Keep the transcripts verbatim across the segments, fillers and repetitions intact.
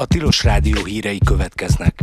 A Tilos Rádió hírei következnek.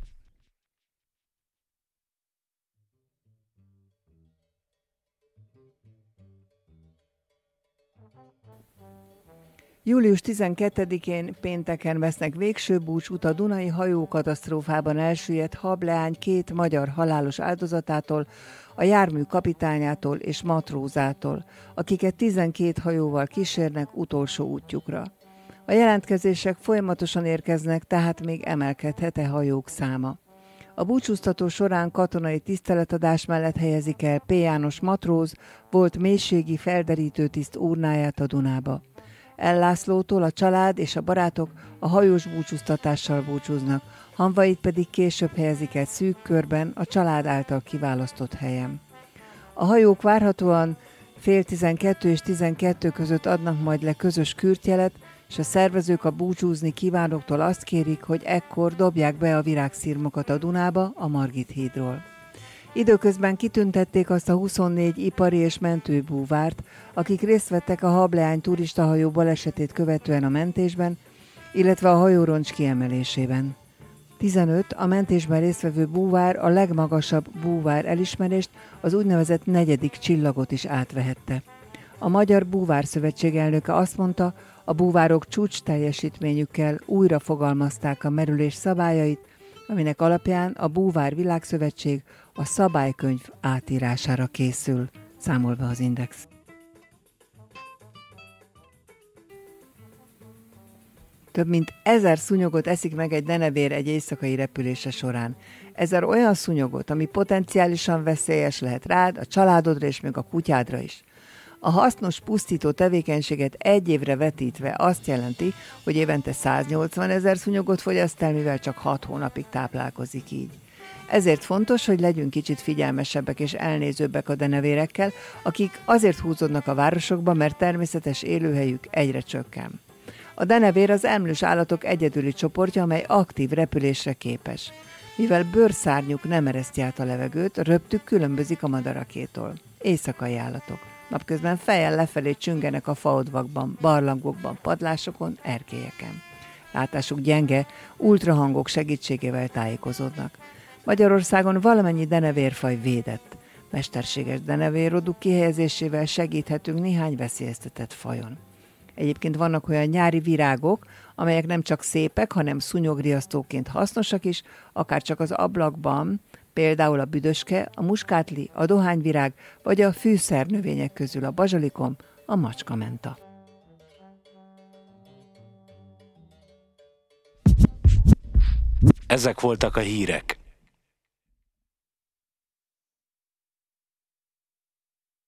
július tizenkettedikén pénteken vesznek végső búcsút a Dunai hajókatasztrófában elsüllyedt hableány két magyar halálos áldozatától, a jármű kapitányától és matrózától, akiket tizenkét hajóval kísérnek utolsó útjukra. A jelentkezések folyamatosan érkeznek, tehát még emelkedhet-e hajók száma. A búcsúztató során katonai tiszteletadás mellett helyezik el P. János matróz, volt mélységi felderítő tiszt urnáját a Dunába. El Lászlótól a család és a barátok a hajós búcsúztatással búcsúznak, hamvait pedig később helyezik el szűk körben a család által kiválasztott helyen. A hajók várhatóan fél tizenkettő és tizenkettő között adnak majd le közös kürtjelet, és a szervezők a búcsúzni kívánóktól azt kérik, hogy ekkor dobják be a virágszirmokat a Dunába a Margit hídról. Időközben kitüntették azt a huszonnégy ipari és mentőbúvárt, akik részt vettek a hableány turistahajó balesetét követően a mentésben, illetve a hajóroncs kiemelésében. tizenöt a mentésben résztvevő búvár a legmagasabb búvár elismerést, az úgynevezett negyedik csillagot is átvehette. A Magyar Búvár Szövetség elnöke azt mondta, a búvárok csúcs teljesítményükkel újra fogalmazták a merülés szabályait, aminek alapján a Búvár Világszövetség a szabálykönyv átírására készül, számol be az Index. Több mint ezer szúnyogot eszik meg egy denevér egy éjszakai repülése során. Ezer olyan szúnyogot, ami potenciálisan veszélyes lehet rád, a családodra és még a kutyádra is. A hasznos pusztító tevékenységet egy évre vetítve azt jelenti, hogy évente száznyolcvan ezer szúnyogot fogyaszt el, mivel csak hat hónapig táplálkozik így. Ezért fontos, hogy legyünk kicsit figyelmesebbek és elnézőbbek a denevérekkel, akik azért húzódnak a városokba, mert természetes élőhelyük egyre csökken. A denevér az emlős állatok egyedüli csoportja, amely aktív repülésre képes. Mivel bőrszárnyuk nem ereszti át a levegőt, röptük különbözik a madarakétól. Éjszakai állatok. Napközben fejjel lefelé csüngenek a faodvakban, barlangokban, padlásokon, erkélyeken. Látásuk gyenge, ultrahangok segítségével tájékozódnak. Magyarországon valamennyi denevérfaj védett. Mesterséges denevérroduk kihelyezésével segíthetünk néhány veszélyeztetett fajon. Egyébként vannak olyan nyári virágok, amelyek nem csak szépek, hanem szúnyogriasztóként hasznosak is, akár csak az ablakban, például a büdöske, a muskátli, a dohányvirág, vagy a fűszernövények közül a bazsalikom, a macskamenta. Ezek voltak a hírek.